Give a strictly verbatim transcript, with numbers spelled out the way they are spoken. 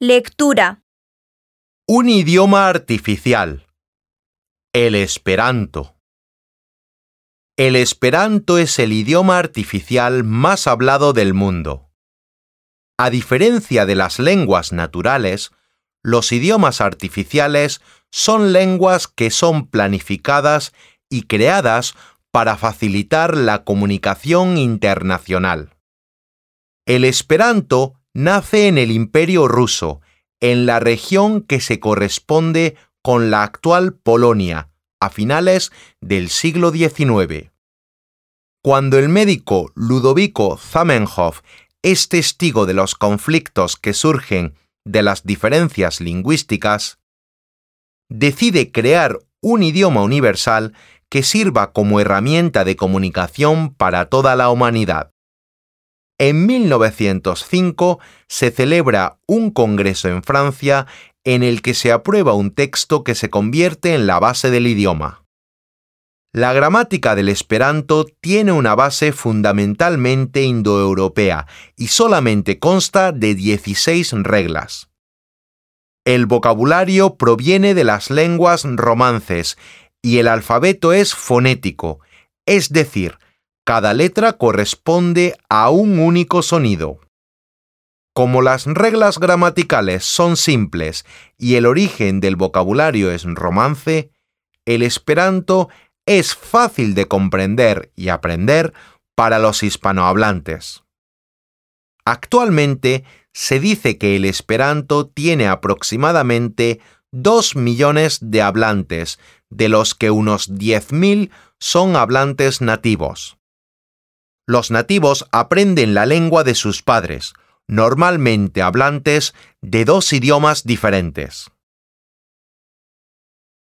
Lectura. Un idioma artificial. El Esperanto. El Esperanto es el idioma artificial más hablado del mundo. A diferencia de las lenguas naturales, los idiomas artificiales son lenguas que son planificadas y creadas para facilitar la comunicación internacional. El Esperanto nace en el Imperio Ruso, en la región que se corresponde con la actual Polonia, a finales del siglo diecinueve. Cuando el médico Ludovico Zamenhof es testigo de los conflictos que surgen de las diferencias lingüísticas, decide crear un idioma universal que sirva como herramienta de comunicación para toda la humanidad. En mil novecientos cinco se celebra un congreso en Francia en el que se aprueba un texto que se convierte en la base del idioma. La gramática del Esperanto tiene una base fundamentalmente indoeuropea y solamente consta de dieciséis reglas. El vocabulario proviene de las lenguas romances y el alfabeto es fonético, es decir, cada letra corresponde a un único sonido. Como las reglas gramaticales son simples y el origen del vocabulario es romance, el Esperanto es fácil de comprender y aprender para los hispanohablantes. Actualmente se dice que el Esperanto tiene aproximadamente dos millones de hablantes, de los que unos diez mil son hablantes nativos. Los nativos aprenden la lengua de sus padres, normalmente hablantes de dos idiomas diferentes.